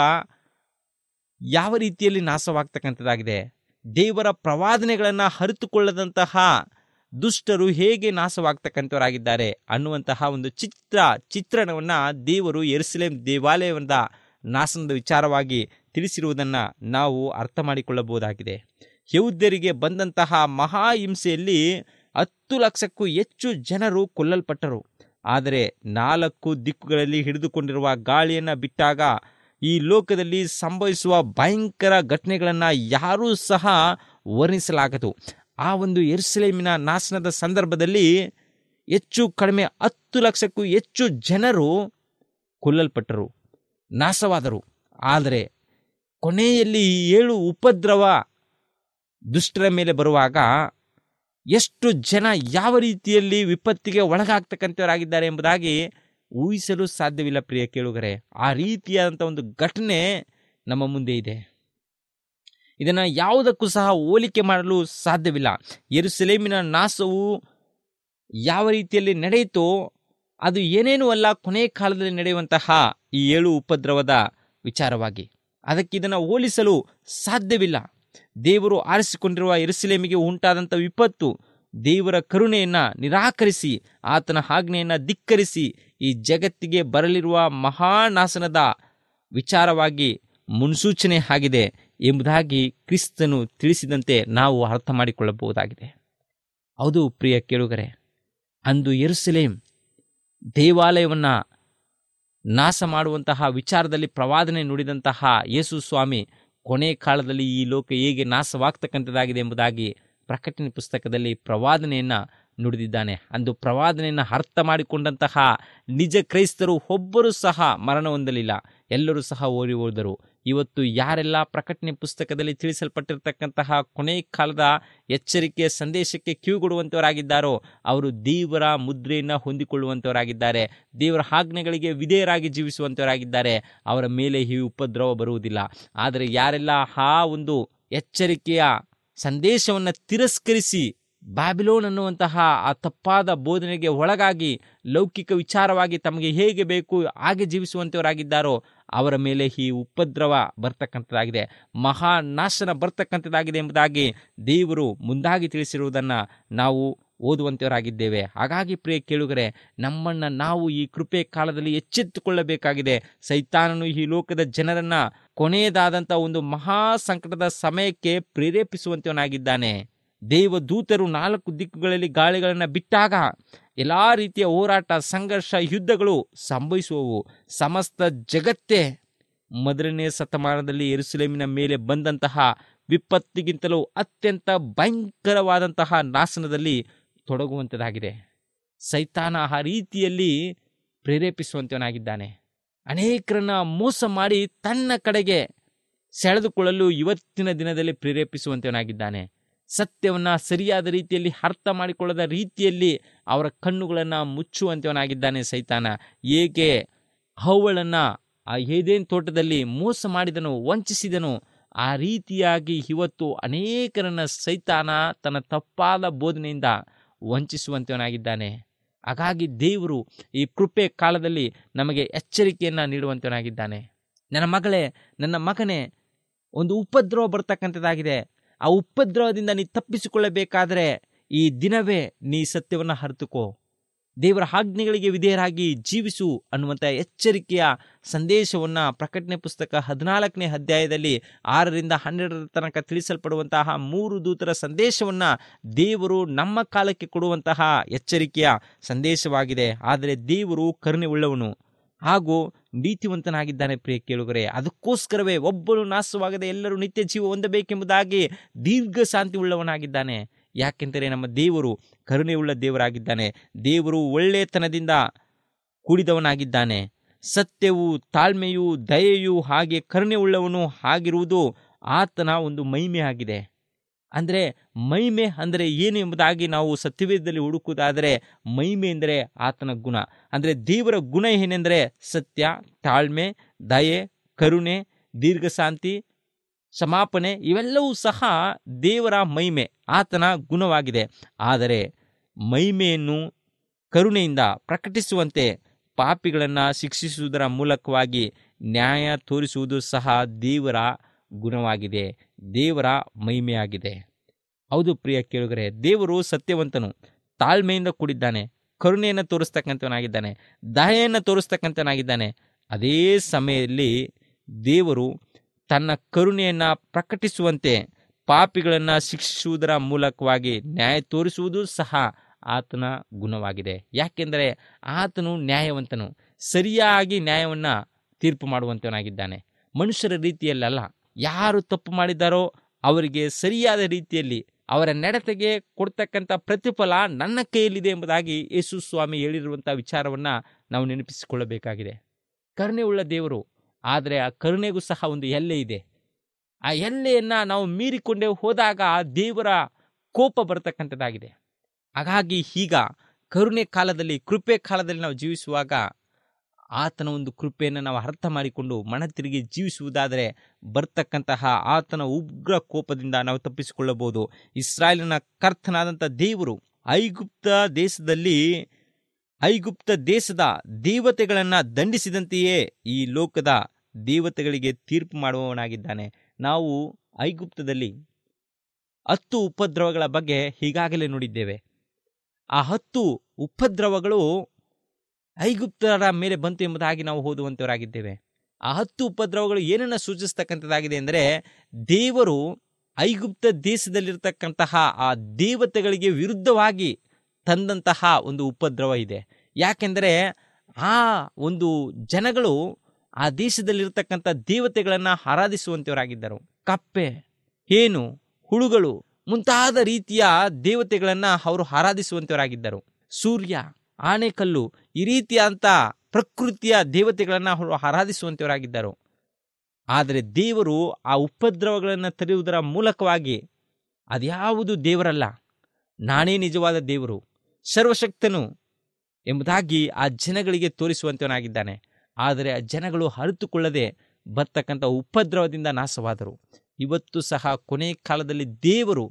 ಯಾವ ರೀತಿಯಲ್ಲಿ ನಾಶವಾಗ್ತಕ್ಕಂಥದ್ದಾಗಿದೆ, ದೇವರ ಪ್ರವಾದನೆಗಳನ್ನು ಅರಿತುಕೊಳ್ಳದಂತಹ ದುಷ್ಟರು ಹೇಗೆ ನಾಶವಾಗ್ತಕ್ಕಂಥವರಾಗಿದ್ದಾರೆ ಅನ್ನುವಂತಹ ಒಂದು ಚಿತ್ರಣವನ್ನು ದೇವರು ಯೆರೂಸಲೇಮ್ ದೇವಾಲಯದ ನಾಶನದ ವಿಚಾರವಾಗಿ ತಿಳಿಸಿರುವುದನ್ನು ನಾವು ಅರ್ಥ ಮಾಡಿಕೊಳ್ಳಬಹುದಾಗಿದೆ. ಯಹೂದ್ಯರಿಗೆ ಬಂದಂತಹ ಮಹಾಹಿಂಸೆಯಲ್ಲಿ 10 ಲಕ್ಷಕ್ಕೂ ಹೆಚ್ಚು ಜನರು ಕೊಲ್ಲಲ್ಪಟ್ಟರು. ಆದರೆ 4 ದಿಕ್ಕುಗಳಲ್ಲಿ ಹಿಡಿದುಕೊಂಡಿರುವ ಗಾಳಿಯನ್ನು ಬಿಟ್ಟಾಗ ಈ ಲೋಕದಲ್ಲಿ ಸಂಭವಿಸುವ ಭಯಂಕರ ಘಟನೆಗಳನ್ನು ಯಾರೂ ಸಹ ವರ್ಣಿಸಲಾಗದು. ಆ ಒಂದು ಯೆರೂಸಲೇಮಿನ ನಾಶನದ ಸಂದರ್ಭದಲ್ಲಿ ಹೆಚ್ಚು ಕಡಿಮೆ 10 ಲಕ್ಷಕ್ಕೂ ಹೆಚ್ಚು ಜನರು ಕೊಲ್ಲಲ್ಪಟ್ಟರು, ನಾಶವಾದರು. ಆದರೆ ಕೊನೆಯಲ್ಲಿ 7 ಉಪದ್ರವ ದುಷ್ಟರ ಮೇಲೆ ಬರುವಾಗ ಎಷ್ಟು ಜನ ಯಾವ ರೀತಿಯಲ್ಲಿ ವಿಪತ್ತಿಗೆ ಒಳಗಾಗ್ತಕ್ಕಂಥವರಾಗಿದ್ದಾರೆ ಎಂಬುದಾಗಿ ಊಹಿಸಲು ಸಾಧ್ಯವಿಲ್ಲ ಪ್ರಿಯ ಕೇಳುಗರೆ. ಆ ರೀತಿಯಾದಂಥ ಒಂದು ಘಟನೆ ನಮ್ಮ ಮುಂದೆ ಇದೆ. ಇದನ್ನು ಯಾವುದಕ್ಕೂ ಸಹ ಹೋಲಿಕೆ ಮಾಡಲು ಸಾಧ್ಯವಿಲ್ಲ. ಯೆರೂಸಲೇಮಿನ ನಾಶವು ಯಾವ ರೀತಿಯಲ್ಲಿ ನಡೆಯಿತೋ ಅದು ಏನೇನೂ ಅಲ್ಲ, ಕೊನೆಯ ಕಾಲದಲ್ಲಿ ನಡೆಯುವಂತಹ ಈ 7 ಉಪದ್ರವದ ವಿಚಾರವಾಗಿ. ಅದಕ್ಕೆ ಇದನ್ನು ಹೋಲಿಸಲು ಸಾಧ್ಯವಿಲ್ಲ. ದೇವರು ಆರಿಸಿಕೊಂಡಿರುವ ಯೆರೂಸಲೇಮಿಗೆ ಉಂಟಾದಂಥ ವಿಪತ್ತು ದೇವರ ಕರುಣೆಯನ್ನು ನಿರಾಕರಿಸಿ ಆತನ ಆಜ್ಞೆಯನ್ನು ಧಿಕ್ಕರಿಸಿ ಈ ಜಗತ್ತಿಗೆ ಬರಲಿರುವ ಮಹಾನಾಶನದ ವಿಚಾರವಾಗಿ ಮುನ್ಸೂಚನೆ ಆಗಿದೆ ಎಂಬುದಾಗಿ ಕ್ರಿಸ್ತನು ತಿಳಿಸಿದಂತೆ ನಾವು ಅರ್ಥ ಮಾಡಿಕೊಳ್ಳಬಹುದಾಗಿದೆ. ಹೌದು ಪ್ರಿಯ ಕೇಳುಗರೆ, ಅಂದು ಯೆರೂಸಲೇಮ್ ದೇವಾಲಯವನ್ನು ನಾಶ ಮಾಡುವಂತಹ ವಿಚಾರದಲ್ಲಿ ಪ್ರವಾದನೆ ನುಡಿದಂತಹ ಯೇಸು ಸ್ವಾಮಿ ಕೊನೆ ಕಾಲದಲ್ಲಿ ಈ ಲೋಕ ಹೇಗೆ ನಾಶವಾಗ್ತಕ್ಕಂಥದ್ದಾಗಿದೆ ಎಂಬುದಾಗಿ ಪ್ರಕಟಣೆ ಪುಸ್ತಕದಲ್ಲಿ ಪ್ರವಾದನೆಯನ್ನು ನುಡಿದಿದ್ದಾನೆ. ಅಂದು ಪ್ರವಾದನೆಯನ್ನು ಅರ್ಥ ಮಾಡಿಕೊಂಡಂತಹ ನಿಜ ಕ್ರೈಸ್ತರು ಒಬ್ಬರೂ ಸಹ ಮರಣ ಹೊಂದಲಿಲ್ಲ, ಎಲ್ಲರೂ ಸಹ ಓಡಿ ಹೋದರು. ಇವತ್ತು ಯಾರೆಲ್ಲ ಪ್ರಕಟಣೆ ಪುಸ್ತಕದಲ್ಲಿ ತಿಳಿಸಲ್ಪಟ್ಟಿರ್ತಕ್ಕಂತಹ ಕೊನೆ ಕಾಲದ ಎಚ್ಚರಿಕೆಯ ಸಂದೇಶಕ್ಕೆ ಕಿವಿಗೊಡುವಂಥವರಾಗಿದ್ದಾರೋ ಅವರು ದೇವರ ಮುದ್ರೆಯನ್ನು ಹೊಂದಿಕೊಳ್ಳುವಂಥವರಾಗಿದ್ದಾರೆ, ದೇವರ ಆಜ್ಞೆಗಳಿಗೆ ವಿಧೇಯರಾಗಿ ಜೀವಿಸುವಂಥವರಾಗಿದ್ದಾರೆ. ಅವರ ಮೇಲೆ ಈ ಉಪದ್ರವ ಬರುವುದಿಲ್ಲ. ಆದರೆ ಯಾರೆಲ್ಲ ಆ ಒಂದು ಎಚ್ಚರಿಕೆಯ ಸಂದೇಶವನ್ನು ತಿರಸ್ಕರಿಸಿ ಬ್ಯಾಬಿಲೋನ್ ಅನ್ನುವಂತಹ ಆ ತಪ್ಪಾದ ಬೋಧನೆಗೆ ಒಳಗಾಗಿ ಲೌಕಿಕ ವಿಚಾರವಾಗಿ ತಮಗೆ ಹೇಗೆ ಬೇಕು ಹಾಗೆ ಜೀವಿಸುವಂಥವರಾಗಿದ್ದಾರೋ ಅವರ ಮೇಲೆ ಈ ಉಪದ್ರವ ಬರ್ತಕ್ಕಂಥದ್ದಾಗಿದೆ, ಮಹಾನಾಶನ ಬರ್ತಕ್ಕಂಥದ್ದಾಗಿದೆ ಎಂಬುದಾಗಿ ದೇವರು ಮುಂದಾಗಿ ತಿಳಿಸಿರುವುದನ್ನು ನಾವು ಓದುವಂಥವರಾಗಿದ್ದೇವೆ. ಹಾಗಾಗಿ ಪ್ರಿಯ ಕೇಳುಗರೆ, ನಮ್ಮನ್ನು ನಾವು ಈ ಕೃಪೆ ಕಾಲದಲ್ಲಿ ಎಚ್ಚೆತ್ತುಕೊಳ್ಳಬೇಕಾಗಿದೆ. ಸೈತಾನನು ಈ ಲೋಕದ ಜನರನ್ನು ಕೊನೆಯದಾದಂಥ ಒಂದು ಮಹಾ ಸಂಕಟದ ಸಮಯಕ್ಕೆ ಪ್ರೇರೇಪಿಸುವಂಥವನಾಗಿದ್ದಾನೆ. ದೇವದೂತರು 4 ದಿಕ್ಕುಗಳಲ್ಲಿ ಗಾಳಿಗಳನ್ನು ಬಿಟ್ಟಾಗ ಎಲ್ಲ ರೀತಿಯ ಹೋರಾಟ, ಸಂಘರ್ಷ, ಯುದ್ಧಗಳು ಸಂಭವಿಸುವವು. ಸಮಸ್ತ ಜಗತ್ತೇ ಮೊದಲನೇ ಶತಮಾನದಲ್ಲಿ ಯೆರೂಸಲೇಮಿನ ಮೇಲೆ ಬಂದಂತಹ ವಿಪತ್ತಿಗಿಂತಲೂ ಅತ್ಯಂತ ಭಯಂಕರವಾದಂತಹ ನಾಶನದಲ್ಲಿ ತೊಡಗುವಂಥದ್ದಾಗಿದೆ. ಸೈತಾನ ಆ ರೀತಿಯಲ್ಲಿ ಪ್ರೇರೇಪಿಸುವಂತವನಾಗಿದ್ದಾನೆ. ಅನೇಕರನ್ನ ಮೋಸ ಮಾಡಿ ತನ್ನ ಕಡೆಗೆ ಸೆಳೆದುಕೊಳ್ಳಲು ಇವತ್ತಿನ ದಿನದಲ್ಲಿ ಪ್ರೇರೇಪಿಸುವಂತವನಾಗಿದ್ದಾನೆ. ಸತ್ಯವನ್ನ ಸರಿಯಾದ ರೀತಿಯಲ್ಲಿ ಅರ್ಥ ಮಾಡಿಕೊಳ್ಳದ ರೀತಿಯಲ್ಲಿ ಅವರ ಕಣ್ಣುಗಳನ್ನು ಮುಚ್ಚುವಂತವನಾಗಿದ್ದಾನೆ ಸೈತಾನ. ಹೇಗೆ ಹವ್ವಳನ್ನ ಆ ಏದೇನ್ ತೋಟದಲ್ಲಿ ಮೋಸ ಮಾಡಿದನು, ವಂಚಿಸಿದನು, ಆ ರೀತಿಯಾಗಿ ಇವತ್ತು ಅನೇಕರನ್ನ ಸೈತಾನ ತನ್ನ ತಪ್ಪಾದ ಬೋಧನೆಯಿಂದ ವಂಚಿಸುವಂತವನಾಗಿದ್ದಾನೆ. ಹಾಗಾಗಿ ದೇವರು ಈ ಕೃಪೆ ಕಾಲದಲ್ಲಿ ನಮಗೆ ಎಚ್ಚರಿಕೆಯನ್ನು ನೀಡುವಂತವನಾಗಿದ್ದಾನೆ. ನನ್ನ ಮಗಳೇ, ನನ್ನ ಮಗನೇ, ಒಂದು ಉಪದ್ರವ ಬರ್ತಕ್ಕಂಥದ್ದಾಗಿದೆ. ಆ ಉಪದ್ರವದಿಂದ ನೀ ತಪ್ಪಿಸಿಕೊಳ್ಳಬೇಕಾದರೆ ಈ ದಿನವೇ ನೀ ಸತ್ಯವನ್ನು ಅರಿತುಕೋ, ದೇವರ ಆಜ್ಞೆಗಳಿಗೆ ವಿಧೇಯರಾಗಿ ಜೀವಿಸು ಅನ್ನುವಂಥ ಎಚ್ಚರಿಕೆಯ ಸಂದೇಶವನ್ನು ಪ್ರಕಟಣೆ ಪುಸ್ತಕ 14ನೇ ಅಧ್ಯಾಯದಲ್ಲಿ 6ರಿಂದ 12 ತನಕ ತಿಳಿಸಲ್ಪಡುವಂತಹ 3 ದೂತರ ಸಂದೇಶವನ್ನು ದೇವರು ನಮ್ಮ ಕಾಲಕ್ಕೆ ಕೊಡುವಂತಹ ಎಚ್ಚರಿಕೆಯ ಸಂದೇಶವಾಗಿದೆ. ಆದರೆ ದೇವರು ಕರುಣೆ ಉಳ್ಳವನು ಹಾಗೂ ನೀತಿವಂತನಾಗಿದ್ದಾನೆ. ಪ್ರಿಯ ಕೇಳುಗರೆ, ಅದಕ್ಕೋಸ್ಕರವೇ ಒಬ್ಬನು ನಾಶವಾಗದೆ ಎಲ್ಲರೂ ನಿತ್ಯ ಜೀವ ಹೊಂದಬೇಕೆಂಬುದಾಗಿ ದೀರ್ಘ ಶಾಂತಿ ಉಳ್ಳವನಾಗಿದ್ದಾನೆ. ಯಾಕೆಂದರೆ ನಮ್ಮ ದೇವರು ಕರುಣೆಯುಳ್ಳ ದೇವರಾಗಿದ್ದಾನೆ. ದೇವರು ಒಳ್ಳೆಯತನದಿಂದ ಕೂಡಿದವನಾಗಿದ್ದಾನೆ. ಸತ್ಯವು, ತಾಳ್ಮೆಯು, ದಯೆಯು ಹಾಗೆ ಕರುಣೆ ಉಳ್ಳವನು ಆಗಿರುವುದು ಆತನ ಒಂದು ಮಹಿಮೆ ಆಗಿದೆ. ಅಂದರೆ ಮಹಿಮೆ ಅಂದರೆ ಏನು ಎಂಬುದಾಗಿ ನಾವು ಸತ್ಯವೇದದಲ್ಲಿ ಹುಡುಕುವುದಾದರೆ ಮಹಿಮೆ ಎಂದರೆ ಆತನ ಗುಣ. ಅಂದರೆ ದೇವರ ಗುಣ ಏನೆಂದರೆ ಸತ್ಯ, ತಾಳ್ಮೆ, ದಯೆ, ಕರುಣೆ, ದೀರ್ಘಶಾಂತಿ, ಕ್ಷಮಾಪಣೆ, ಇವೆಲ್ಲವೂ ಸಹ ದೇವರ ಮಹಿಮೆ, ಆತನ ಗುಣವಾಗಿದೆ. ಆದರೆ ಮಹಿಮೆಯನ್ನು ಕರುಣೆಯಿಂದ ಪ್ರಕಟಿಸುವಂತೆ ಪಾಪಿಗಳನ್ನು ಶಿಕ್ಷಿಸುವುದರ ಮೂಲಕವಾಗಿ ನ್ಯಾಯ ತೋರಿಸುವುದು ಸಹ ದೇವರ ಗುಣವಾಗಿದೆ, ದೇವರ ಮಹಿಮೆಯಾಗಿದೆ. ಹೌದು ಪ್ರಿಯ ಕೇಳುಗರೆ, ದೇವರು ಸತ್ಯವಂತನು, ತಾಳ್ಮೆಯಿಂದ ಕೂಡಿದ್ದಾನೆ, ಕರುಣೆಯನ್ನು ತೋರಿಸ್ತಕ್ಕಂಥವನಾಗಿದ್ದಾನೆ, ದಯೆಯನ್ನು ತೋರಿಸ್ತಕ್ಕಂಥವನಾಗಿದ್ದಾನೆ. ಅದೇ ಸಮಯದಲ್ಲಿ ದೇವರು ತನ್ನ ಕರುಣೆಯನ್ನು ಪ್ರಕಟಿಸುವಂತೆ ಪಾಪಿಗಳನ್ನು ಶಿಕ್ಷಿಸುವುದರ ಮೂಲಕವಾಗಿ ನ್ಯಾಯ ತೋರಿಸುವುದು ಸಹ ಆತನ ಗುಣವಾಗಿದೆ. ಯಾಕೆಂದರೆ ಆತನು ನ್ಯಾಯವಂತನು, ಸರಿಯಾಗಿ ನ್ಯಾಯವನ್ನು ತೀರ್ಪು ಮಾಡುವಂತವನಾಗಿದ್ದಾನೆ. ಮನುಷ್ಯರ ರೀತಿಯಲ್ಲ, ಯಾರು ತಪ್ಪು ಮಾಡಿದ್ದಾರೋ ಅವರಿಗೆ ಸರಿಯಾದ ರೀತಿಯಲ್ಲಿ ಅವರ ನಡತೆಗೆ ಕೊಡ್ತಕ್ಕಂಥ ಪ್ರತಿಫಲ ನನ್ನ ಕೈಯಲ್ಲಿದೆ ಎಂಬುದಾಗಿ ಯೇಸು ಸ್ವಾಮಿ ಹೇಳಿರುವಂಥ ವಿಚಾರವನ್ನು ನಾವು ನೆನಪಿಸಿಕೊಳ್ಳಬೇಕಾಗಿದೆ. ಕರುಣೆ ಉಳ್ಳ ದೇವರು, ಆದರೆ ಆ ಕರುಣೆಗೂ ಸಹ ಒಂದು ಎಲ್ಲೆ ಇದೆ. ಆ ಎಲ್ಲೆಯನ್ನು ನಾವು ಮೀರಿಕೊಂಡೇ ಹೋದಾಗ ದೇವರ ಕೋಪ ಬರತಕ್ಕಂಥದ್ದಾಗಿದೆ. ಹಾಗಾಗಿ ಈಗ ಕರುಣೆ ಕಾಲದಲ್ಲಿ, ಕೃಪೆ ಕಾಲದಲ್ಲಿ ನಾವು ಜೀವಿಸುವಾಗ ಆತನ ಒಂದು ಕೃಪೆಯನ್ನು ನಾವು ಅರ್ಥ ಮಾಡಿಕೊಂಡು ಮನ ತಿರುಗಿ ಜೀವಿಸುವುದಾದರೆ ಬರ್ತಕ್ಕಂತಹ ಆತನ ಉಗ್ರ ಕೋಪದಿಂದ ನಾವು ತಪ್ಪಿಸಿಕೊಳ್ಳಬಹುದು. ಇಸ್ರಾಯೇಲಿನ ಕರ್ತನಾದಂಥ ದೇವರು ಐಗುಪ್ತ ದೇಶದ ದೇವತೆಗಳನ್ನು ದಂಡಿಸಿದಂತೆಯೇ ಈ ಲೋಕದ ದೇವತೆಗಳಿಗೆ ತೀರ್ಪು ಮಾಡುವವನಾಗಿದ್ದಾನೆ. ನಾವು ಐಗುಪ್ತದಲ್ಲಿ 10 ಉಪದ್ರವಗಳ ಬಗ್ಗೆ ಈಗಾಗಲೇ ನೋಡಿದ್ದೇವೆ. ಆ 10 ಉಪದ್ರವಗಳು ಐಗುಪ್ತರ ಮೇಲೆ ಬಂತು ಎಂಬುದಾಗಿ ನಾವು ಓದುವಂತವರಾಗಿದ್ದೇವೆ. ಆ 10 ಉಪದ್ರವಗಳು ಏನನ್ನ ಸೂಚಿಸ್ತಕ್ಕಂಥದ್ದಾಗಿದೆ ಅಂದರೆ, ದೇವರು ಐಗುಪ್ತ ದೇಶದಲ್ಲಿರ್ತಕ್ಕಂತಹ ಆ ದೇವತೆಗಳಿಗೆ ವಿರುದ್ಧವಾಗಿ ತಂದಂತಹ ಒಂದು ಉಪದ್ರವ ಇದೆ. ಯಾಕೆಂದರೆ ಆ ಒಂದು ಜನಗಳು ಆ ದೇಶದಲ್ಲಿರ್ತಕ್ಕಂಥ ದೇವತೆಗಳನ್ನು ಆರಾಧಿಸುವಂಥವರಾಗಿದ್ದರು. ಕಪ್ಪೆ, ಹೇನು, ಹುಳುಗಳು ಮುಂತಾದ ರೀತಿಯ ದೇವತೆಗಳನ್ನು ಅವರು ಆರಾಧಿಸುವಂಥವರಾಗಿದ್ದರು. ಸೂರ್ಯ, ಆನೆಕಲ್ಲು, ಈ ರೀತಿಯಾದಂಥ ಪ್ರಕೃತಿಯ ದೇವತೆಗಳನ್ನು ಅವರು ಆರಾಧಿಸುವಂಥವರಾಗಿದ್ದರು. ಆದರೆ ದೇವರು ಆ ಉಪದ್ರವಗಳನ್ನು ತರುವುದರ ಮೂಲಕವಾಗಿ ಅದ್ಯಾವುದು ದೇವರಲ್ಲ, ನಾನೇ ನಿಜವಾದ ದೇವರು, ಸರ್ವಶಕ್ತನು ಎಂಬುದಾಗಿ ಆ ಜನಗಳಿಗೆ ತೋರಿಸುವಂತವನಾಗಿದ್ದಾನೆ. ಆದರೆ ಆ ಜನಗಳು ಅರಿತುಕೊಳ್ಳದೆ ಬರ್ತಕ್ಕಂಥ ಉಪದ್ರವದಿಂದ ನಾಶವಾದರು. ಇವತ್ತು ಸಹ ಕೊನೆ ಕಾಲದಲ್ಲಿ ದೇವರು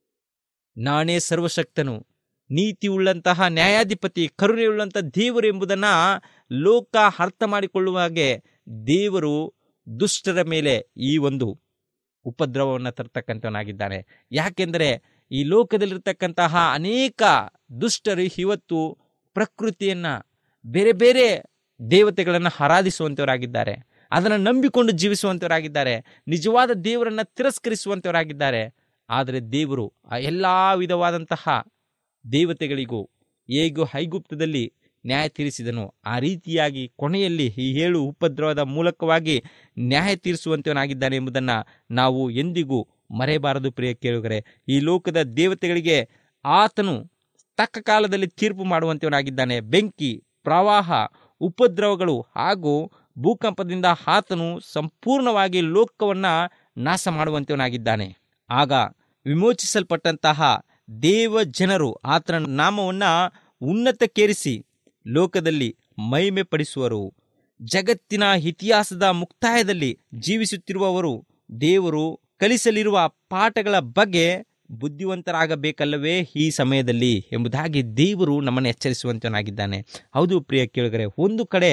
ನಾನೇ ಸರ್ವಶಕ್ತನು, ನೀತಿ ಉಳ್ಳಂತಹ ನ್ಯಾಯಾಧಿಪತಿ, ಕರುಣೆಯುಳ್ಳಂಥ ದೇವರು ಎಂಬುದನ್ನು ಲೋಕ ಅರ್ಥ ಮಾಡಿಕೊಳ್ಳುವ ಹಾಗೆ ದೇವರು ದುಷ್ಟರ ಮೇಲೆ ಈ ಒಂದು ಉಪದ್ರವವನ್ನು ತರ್ತಕ್ಕಂಥವನಾಗಿದ್ದಾನೆ. ಯಾಕೆಂದರೆ ಈ ಲೋಕದಲ್ಲಿರ್ತಕ್ಕಂತಹ ಅನೇಕ ದುಷ್ಟರು ಇವತ್ತು ಪ್ರಕೃತಿಯನ್ನು, ಬೇರೆ ಬೇರೆ ದೇವತೆಗಳನ್ನು ಆರಾಧಿಸುವಂಥವರಾಗಿದ್ದಾರೆ, ಅದನ್ನು ನಂಬಿಕೊಂಡು ಜೀವಿಸುವಂಥವರಾಗಿದ್ದಾರೆ, ನಿಜವಾದ ದೇವರನ್ನು ತಿರಸ್ಕರಿಸುವಂಥವರಾಗಿದ್ದಾರೆ. ಆದರೆ ದೇವರು ಆ ಎಲ್ಲ ವಿಧವಾದಂತಹ ದೇವತೆಗಳಿಗೂ ಹೇಗೂ ಐಗುಪ್ತದಲ್ಲಿ ನ್ಯಾಯ ತೀರಿಸಿದನು, ಆ ರೀತಿಯಾಗಿ ಕೊನೆಯಲ್ಲಿ ಈ 7 ಉಪದ್ರವದ ಮೂಲಕವಾಗಿ ನ್ಯಾಯ ತೀರಿಸುವಂತವನಾಗಿದ್ದಾನೆ ಎಂಬುದನ್ನು ನಾವು ಎಂದಿಗೂ ಮರೆಯಬಾರದು. ಪ್ರಿಯ ಕೇಳುಗರೆ, ಈ ಲೋಕದ ದೇವತೆಗಳಿಗೆ ಆತನು ತಕ್ಕ ಕಾಲದಲ್ಲಿ ತೀರ್ಪು ಮಾಡುವಂತವನಾಗಿದ್ದಾನೆ. ಬೆಂಕಿ, ಪ್ರವಾಹ, ಉಪದ್ರವಗಳು ಹಾಗೂ ಭೂಕಂಪದಿಂದ ಆತನು ಸಂಪೂರ್ಣವಾಗಿ ಲೋಕವನ್ನು ನಾಶ ಮಾಡುವಂತವನಾಗಿದ್ದಾನೆ. ಆಗ ವಿಮೋಚಿಸಲ್ಪಟ್ಟಂತಹ ದೇವ ಜನರು ಆತನ ನಾಮವನ್ನು ಉನ್ನತಕ್ಕೇರಿಸಿ ಲೋಕದಲ್ಲಿ ಮಹಿಮೆ ಪಡಿಸುವರು. ಜಗತ್ತಿನ ಇತಿಹಾಸದ ಮುಕ್ತಾಯದಲ್ಲಿ ಜೀವಿಸುತ್ತಿರುವವರು ದೇವರು ಕಲಿಸಲಿರುವ ಪಾಠಗಳ ಬಗ್ಗೆ ಬುದ್ಧಿವಂತರಾಗಬೇಕಲ್ಲವೇ ಈ ಸಮಯದಲ್ಲಿ ಎಂಬುದಾಗಿ ದೇವರು ನಮ್ಮನ್ನು ಎಚ್ಚರಿಸುವಂತನಾಗಿದ್ದಾನೆ. ಹೌದು ಪ್ರಿಯ ಕೇಳುಗರೆ, ಒಂದು ಕಡೆ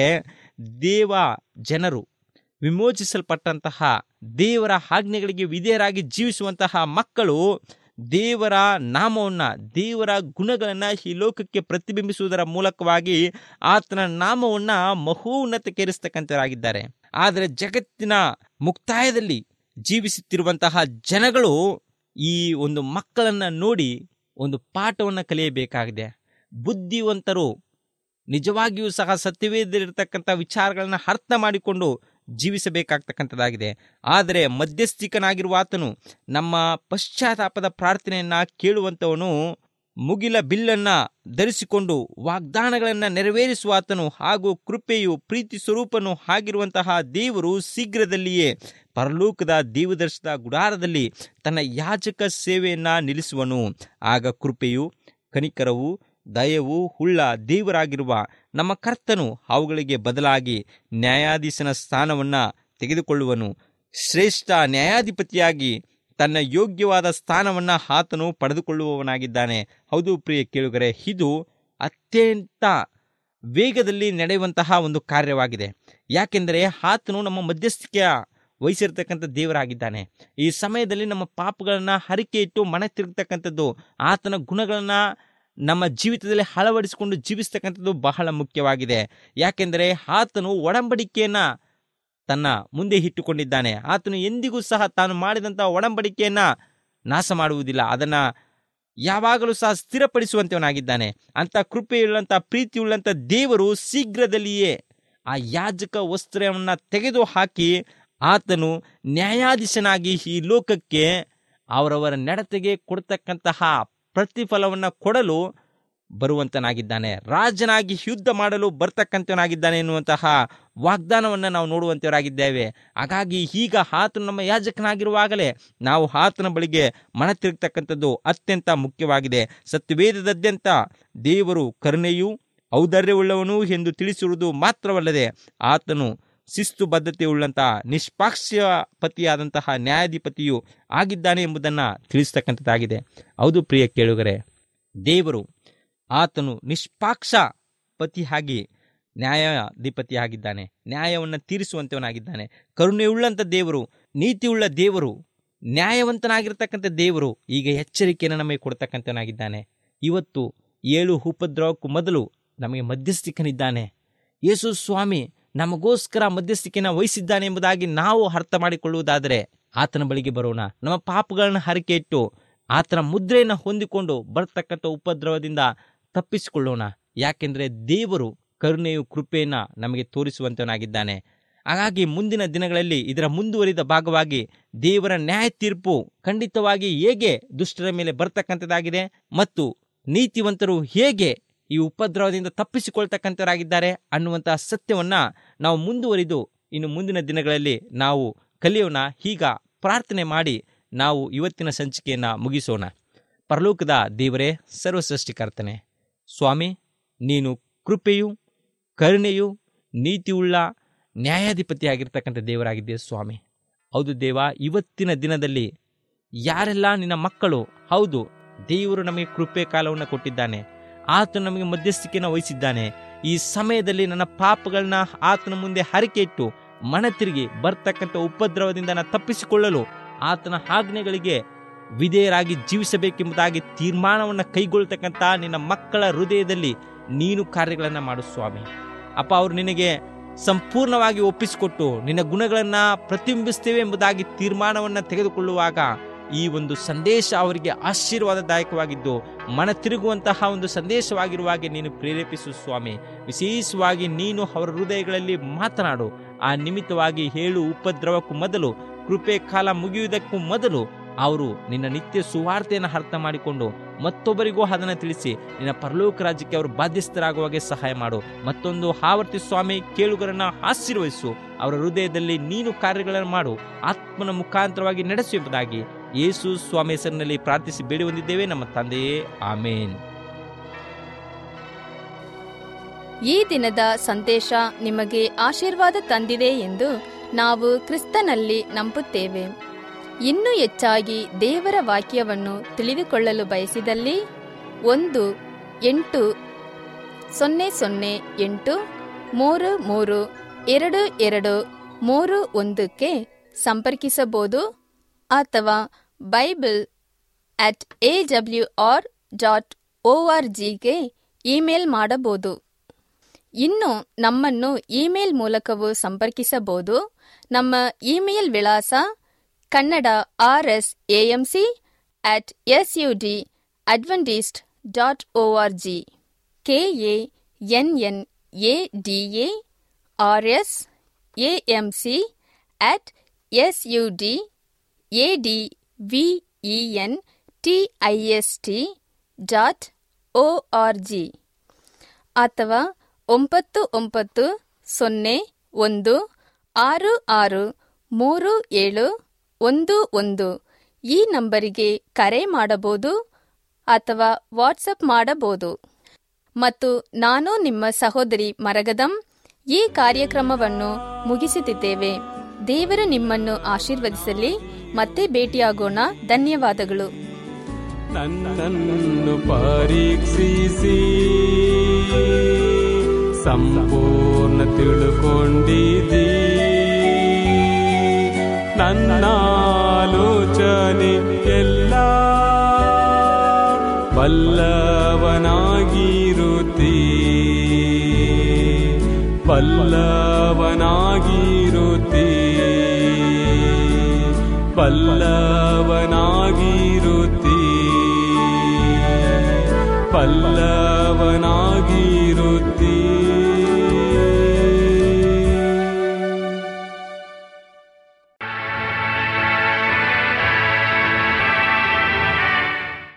ದೇವ ಜನರು, ವಿಮೋಚಿಸಲ್ಪಟ್ಟಂತಹ ದೇವರ ಆಜ್ಞೆಗಳಿಗೆ ವಿಧೇಯರಾಗಿ ಜೀವಿಸುವಂತಹ ಮಕ್ಕಳು ದೇವರ ನಾಮವನ್ನು, ದೇವರ ಗುಣಗಳನ್ನು ಈ ಲೋಕಕ್ಕೆ ಪ್ರತಿಬಿಂಬಿಸುವುದರ ಮೂಲಕವಾಗಿ ಆತನ ನಾಮವನ್ನು ಮಹೋನ್ನತಕ್ಕೇರಿಸ್ತಕ್ಕಂಥವರಾಗಿದ್ದಾರೆ. ಆದರೆ ಜಗತ್ತಿನ ಮುಕ್ತಾಯದಲ್ಲಿ ಜೀವಿಸುತ್ತಿರುವಂತಹ ಜನಗಳು ಈ ಒಂದು ಮಕ್ಕಳನ್ನು ನೋಡಿ ಒಂದು ಪಾಠವನ್ನು ಕಲಿಯಬೇಕಾಗಿದೆ. ಬುದ್ಧಿವಂತರು ನಿಜವಾಗಿಯೂ ಸಹ ಸತ್ಯವೇದಲ್ಲಿರ್ತಕ್ಕಂಥ ವಿಚಾರಗಳನ್ನು ಅರ್ಥ ಮಾಡಿಕೊಂಡು ಜೀವಿಸಬೇಕಾಗ್ತಕ್ಕಂಥದ್ದಾಗಿದೆ. ಆದರೆ ಮಧ್ಯಸ್ಥಿಕನಾಗಿರುವ ಆತನು ನಮ್ಮ ಪಶ್ಚಾತ್ತಾಪದ ಪ್ರಾರ್ಥನೆಯನ್ನು ಕೇಳುವಂಥವನು, ಮುಗಿಲ ಬಿಲ್ಲನ್ನು ಧರಿಸಿಕೊಂಡು ವಾಗ್ದಾನಗಳನ್ನು ನೆರವೇರಿಸುವ ಆತನು ಹಾಗೂ ಕೃಪೆಯು ಪ್ರೀತಿ ಸ್ವರೂಪನು ಆಗಿರುವಂತಹ ದೇವರು ಶೀಘ್ರದಲ್ಲಿಯೇ ಪರಲೋಕದ ದೇವದರ್ಶನದ ಗುಡಾರದಲ್ಲಿ ತನ್ನ ಯಾಜಕ ಸೇವೆಯನ್ನು ನಿಲ್ಲಿಸುವನು. ಆಗ ಕೃಪೆಯು, ಕನಿಕರವು, ದಯವು ಉಳ್ಳ ದೇವರಾಗಿರುವ ನಮ್ಮ ಕರ್ತನು ಅವುಗಳಿಗೆ ಬದಲಾಗಿ ನ್ಯಾಯಾಧೀಶನ ಸ್ಥಾನವನ್ನು ತೆಗೆದುಕೊಳ್ಳುವನು. ಶ್ರೇಷ್ಠ ನ್ಯಾಯಾಧಿಪತಿಯಾಗಿ ತನ್ನ ಯೋಗ್ಯವಾದ ಸ್ಥಾನವನ್ನು ಆತನು ಪಡೆದುಕೊಳ್ಳುವವನಾಗಿದ್ದಾನೆ. ಹೌದು ಪ್ರಿಯ ಕೇಳುಗರೆ, ಇದು ಅತ್ಯಂತ ವೇಗದಲ್ಲಿ ನಡೆಯುವಂತಹ ಒಂದು ಕಾರ್ಯವಾಗಿದೆ. ಯಾಕೆಂದರೆ ಆತನು ನಮ್ಮ ಮಧ್ಯಸ್ಥಿಕೆಯ ವಹಿಸಿರ್ತಕ್ಕಂಥ ದೇವರಾಗಿದ್ದಾನೆ. ಈ ಸಮಯದಲ್ಲಿ ನಮ್ಮ ಪಾಪಗಳನ್ನು ಹರಿಕೆ ಇಟ್ಟು ಮನೆ ತಿರುಗತಕ್ಕಂಥದ್ದು, ಆತನ ಗುಣಗಳನ್ನು ನಮ್ಮ ಜೀವಿತದಲ್ಲಿ ಅಳವಡಿಸಿಕೊಂಡು ಜೀವಿಸ್ತಕ್ಕಂಥದ್ದು ಬಹಳ ಮುಖ್ಯವಾಗಿದೆ. ಯಾಕೆಂದರೆ ಆತನು ಒಡಂಬಡಿಕೆಯನ್ನು ತನ್ನ ಮುಂದೆ ಇಟ್ಟುಕೊಂಡಿದ್ದಾನೆ. ಆತನು ಎಂದಿಗೂ ಸಹ ತಾನು ಮಾಡಿದಂಥ ಒಡಂಬಡಿಕೆಯನ್ನು ನಾಶ ಮಾಡುವುದಿಲ್ಲ, ಅದನ್ನು ಯಾವಾಗಲೂ ಸಹ ಸ್ಥಿರಪಡಿಸುವಂತವನಾಗಿದ್ದಾನೆ. ಅಂಥ ಕೃಪೆಯುಳ್ಳಂಥ ಪ್ರೀತಿಯುಳ್ಳಂಥ ದೇವರು ಶೀಘ್ರದಲ್ಲಿಯೇ ಆ ಯಾಜಕ ವಸ್ತ್ರವನ್ನು ತೆಗೆದು ಹಾಕಿ ಆತನು ನ್ಯಾಯಾಧೀಶನಾಗಿ ಈ ಲೋಕಕ್ಕೆ ಅವರವರ ನಡತೆಗೆ ಕೊಡ್ತಕ್ಕಂತಹ ಪ್ರತಿಫಲವನ್ನು ಕೊಡಲು ಬರುವಂತನಾಗಿದ್ದಾನೆ. ರಾಜನಾಗಿ ಯುದ್ಧ ಮಾಡಲು ಬರ್ತಕ್ಕಂಥವನಾಗಿದ್ದಾನೆ ಎನ್ನುವಂತಹ ವಾಗ್ದಾನವನ್ನು ನಾವು ನೋಡುವಂತವರಾಗಿದ್ದೇವೆ. ಹಾಗಾಗಿ ಈಗ ಆತನು ನಮ್ಮ ಯಾಜಕನಾಗಿರುವಾಗಲೇ ನಾವು ಆತನ ಬಳಿಗೆ ಮನ ತಿರುಗತಕ್ಕಂಥದ್ದು ಅತ್ಯಂತ ಮುಖ್ಯವಾಗಿದೆ. ಸತ್ಯವೇದದಾದ್ಯಂತ ದೇವರು ಕರುಣೆಯೂ ಔದಾರ್ಯವುಳ್ಳವನು ಎಂದು ತಿಳಿಸಿರುವುದು ಮಾತ್ರವಲ್ಲದೆ ಆತನು ಶಿಸ್ತು ಬದ್ಧತೆ ಉಳ್ಳಂಥ ನಿಷ್ಪಕ್ಷಪಾತಿಯಾದಂತಹ ನ್ಯಾಯಾಧಿಪತಿಯು ಆಗಿದ್ದಾನೆ ಎಂಬುದನ್ನು ತಿಳಿಸ್ತಕ್ಕಂಥದ್ದಾಗಿದೆ. ಹೌದು ಪ್ರಿಯ ಕೇಳುಗರೆ, ದೇವರು ಆತನು ನಿಷ್ಪಕ್ಷಪಾತಿಯಾಗಿ ನ್ಯಾಯಾಧಿಪತಿಯಾಗಿದ್ದಾನೆ, ನ್ಯಾಯವನ್ನು ತೀರಿಸುವಂತವನಾಗಿದ್ದಾನೆ. ಕರುಣೆಯುಳ್ಳಂಥ ದೇವರು, ನೀತಿಯುಳ್ಳ ದೇವರು, ನ್ಯಾಯವಂತನಾಗಿರ್ತಕ್ಕಂಥ ದೇವರು ಈಗ ಎಚ್ಚರಿಕೆಯನ್ನು ನಮಗೆ ಕೊಡ್ತಕ್ಕಂಥವನಾಗಿದ್ದಾನೆ. ಇವತ್ತು 7 ಉಪದ್ರವಕ್ಕೂ ಮೊದಲು ನಮಗೆ ಮಧ್ಯಸ್ಥಿಕನಿದ್ದಾನೆ. ಯೇಸು ಸ್ವಾಮಿ ನಮಗೋಸ್ಕರ ಮಧ್ಯಸ್ಥಿಕೆಯನ್ನು ವಹಿಸಿದ್ದಾನೆ ಎಂಬುದಾಗಿ ನಾವು ಅರ್ಥ ಮಾಡಿಕೊಳ್ಳುವುದಾದರೆ ಆತನ ಬಳಿಗೆ ಬರೋಣ. ನಮ್ಮ ಪಾಪಗಳನ್ನ ಹರಕೆ ಇಟ್ಟು ಆತನ ಮುದ್ರೆಯನ್ನು ಹೊಂದಿಕೊಂಡು ಬರ್ತಕ್ಕಂಥ ಉಪದ್ರವದಿಂದ ತಪ್ಪಿಸಿಕೊಳ್ಳೋಣ. ಯಾಕೆಂದರೆ ದೇವರು ಕರುಣೆಯು ಕೃಪೆಯನ್ನು ನಮಗೆ ತೋರಿಸುವಂತನಾಗಿದ್ದಾನೆ. ಹಾಗಾಗಿ ಮುಂದಿನ ದಿನಗಳಲ್ಲಿ ಇದರ ಮುಂದುವರಿದ ಭಾಗವಾಗಿ ದೇವರ ನ್ಯಾಯ ತೀರ್ಪು ಖಂಡಿತವಾಗಿ ಹೇಗೆ ದುಷ್ಟರ ಮೇಲೆ ಬರ್ತಕ್ಕಂಥದ್ದಾಗಿದೆ ಮತ್ತು ನೀತಿವಂತರು ಹೇಗೆ ಈ ಉಪದ್ರವದಿಂದ ತಪ್ಪಿಸಿಕೊಳ್ತಕ್ಕಂಥವರಾಗಿದ್ದಾರೆ ಅನ್ನುವಂತಹ ಸತ್ಯವನ್ನ ನಾವು ಮುಂದುವರಿದು ಇನ್ನು ಮುಂದಿನ ದಿನಗಳಲ್ಲಿ ನಾವು ಕಲಿಯೋಣ. ಈಗ ಪ್ರಾರ್ಥನೆ ಮಾಡಿ ನಾವು ಇವತ್ತಿನ ಸಂಚಿಕೆಯನ್ನು ಮುಗಿಸೋಣ. ಪರಲೋಕದ ದೇವರೇ, ಸರ್ವಸೃಷ್ಟಿಕರ್ತನೆ, ಸ್ವಾಮಿ, ನೀನು ಕೃಪೆಯು ಕರುಣೆಯು ನೀತಿಯುಳ್ಳ ನ್ಯಾಯಾಧಿಪತಿಯಾಗಿರ್ತಕ್ಕಂಥ ದೇವರಾಗಿದ್ದೆ ಸ್ವಾಮಿ. ಹೌದು ದೇವ, ಇವತ್ತಿನ ದಿನದಲ್ಲಿ ಯಾರೆಲ್ಲ ನಿನ್ನ ಮಕ್ಕಳು, ಹೌದು ದೇವರು ನಮಗೆ ಕೃಪೆ ಕಾಲವನ್ನು ಕೊಟ್ಟಿದ್ದಾನೆ, ಆತನು ನಮಗೆ ಮಧ್ಯಸ್ಥಿಕೆಯನ್ನು ವಹಿಸಿದ್ದಾನೆ. ಈ ಸಮಯದಲ್ಲಿ ನನ್ನ ಪಾಪಗಳನ್ನ ಆತನ ಮುಂದೆ ಹರಕೆ ಇಟ್ಟು ಮನ ತಿರುಗಿ ಬರ್ತಕ್ಕಂಥ ಉಪದ್ರವದಿಂದ ನಾನು ತಪ್ಪಿಸಿಕೊಳ್ಳಲು ಆತನ ಆಜ್ಞೆಗಳಿಗೆ ವಿಧೇಯರಾಗಿ ಜೀವಿಸಬೇಕೆಂಬುದಾಗಿ ತೀರ್ಮಾನವನ್ನು ಕೈಗೊಳ್ತಕ್ಕಂಥ ನಿನ್ನ ಮಕ್ಕಳ ಹೃದಯದಲ್ಲಿ ನೀನು ಕಾರ್ಯಗಳನ್ನು ಮಾಡು ಸ್ವಾಮಿ. ಅಪ್ಪ, ಅವರು ನಿನಗೆ ಸಂಪೂರ್ಣವಾಗಿ ಒಪ್ಪಿಸಿಕೊಟ್ಟು ನಿನ್ನ ಗುಣಗಳನ್ನು ಪ್ರತಿಬಿಂಬಿಸ್ತೇವೆ ಎಂಬುದಾಗಿ ತೀರ್ಮಾನವನ್ನು ತೆಗೆದುಕೊಳ್ಳುವಾಗ ಈ ಒಂದು ಸಂದೇಶ ಅವರಿಗೆ ಆಶೀರ್ವಾದದಾಯಕವಾಗಿದ್ದು ಮನ ತಿರುಗುವಂತಹ ಒಂದು ಸಂದೇಶವಾಗಿರುವಾಗೆ ನೀನು ಪ್ರೇರೇಪಿಸು ಸ್ವಾಮಿ. ವಿಶೇಷವಾಗಿ ನೀನು ಅವರ ಹೃದಯಗಳಲ್ಲಿ ಮಾತನಾಡು. ಆ ನಿಮಿತ್ತವಾಗಿ ಹೇಳು ಉಪದ್ರವಕ್ಕೂ ಮೊದಲು, ಕೃಪೆ ಕಾಲ ಮುಗಿಯುವುದಕ್ಕೂ ಮೊದಲು ಅವರು ನಿನ್ನ ನಿತ್ಯ ಸುವಾರ್ತೆಯನ್ನು ಅರ್ಥ ಮಾಡಿಕೊಂಡು ಮತ್ತೊಬ್ಬರಿಗೂ ಅದನ್ನು ತಿಳಿಸಿ ನಿನ್ನ ಪರಲೋಕ ರಾಜ್ಯಕ್ಕೆ ಅವರು ಬಾಧ್ಯಸ್ಥರಾಗುವಾಗೆ ಸಹಾಯ ಮಾಡು. ಮತ್ತೊಂದು ಆವರ್ತಿ ಸ್ವಾಮಿ, ಕೇಳುಗರನ್ನ ಆಶೀರ್ವದಿಸು. ಅವರ ಹೃದಯದಲ್ಲಿ ನೀನು ಕಾರ್ಯಗಳನ್ನು ಮಾಡು, ಆತ್ಮನ ಮುಖಾಂತರವಾಗಿ ನಡೆಸು ಎಂಬುದಾಗಿ ಯೇಸು ಸ್ವಾಮಿ ಹೆಸರಿನಲ್ಲಿ ಪ್ರಾರ್ಥಿಸಿ ಬೇಡಿ ಹೊಂದಿದ್ದೇವೆ ನಮ್ಮ ತಂದೆಯೇ, ಆಮೇನ್. ಈ ದಿನದ ಸಂದೇಶ ನಿಮಗೆ ಆಶೀರ್ವಾದ ತಂದಿದೆ ಎಂದು ನಾವು ಕ್ರಿಸ್ತನಲ್ಲಿ ನಂಬುತ್ತೇವೆ. ಇನ್ನೂ ಹೆಚ್ಚಾಗಿ ದೇವರ ವಾಕ್ಯವನ್ನು ತಿಳಿದುಕೊಳ್ಳಲು ಬಯಸಿದಲ್ಲಿ 1-800-833-2231 ಸಂಪರ್ಕಿಸಬಹುದು ಅಥವಾ bible@awr.org ಇಮೇಲ್ ಮಾಡಬಹುದು. ಇನ್ನು ನಮ್ಮನ್ನು ಇಮೇಲ್ ಮೂಲಕವೂ ಸಂಪರ್ಕಿಸಬಹುದು. ನಮ್ಮ ಇಮೇಲ್ ವಿಳಾಸ kannada@sudadventist.org kannadamc@sudadventist.org ಅಥವಾ 9901663711 ಈ ನಂಬರಿಗೆ ಕರೆ ಮಾಡಬಹುದು ಅಥವಾ ವಾಟ್ಸಪ್ ಮಾಡಬಹುದು. ಮತ್ತು ನಾನು ನಿಮ್ಮ ಸಹೋದರಿ ಮರಗದಂ ಈ ಕಾರ್ಯಕ್ರಮವನ್ನು ಮುಗಿಸುತ್ತಿದ್ದೇವೆ. ದೇವರು ನಿಮ್ಮನ್ನು ಆಶೀರ್ವದಿಸಲಿ. ಮತ್ತೆ ಭೇಟಿಯಾಗೋಣ. ಧನ್ಯವಾದಗಳು. ನನ್ನನ್ನು ಪರೀಕ್ಷಿಸಿ ಸಂಪೂರ್ಣ ತಿಳುಕೊಂಡಿದ್ದೀ, ನನ್ನಾಲೋಚನೆ ಎಲ್ಲ ಬಲ್ಲವನಾಗಿರುತ್ತೀ, ಬಲ್ಲವನಾಗಿರುತ್ತೀ, ಬಲ್ಲವನಾಗಿರುತ್ತೀ, ಬಲ್ಲವನಾಗಿರುತ್ತೀ.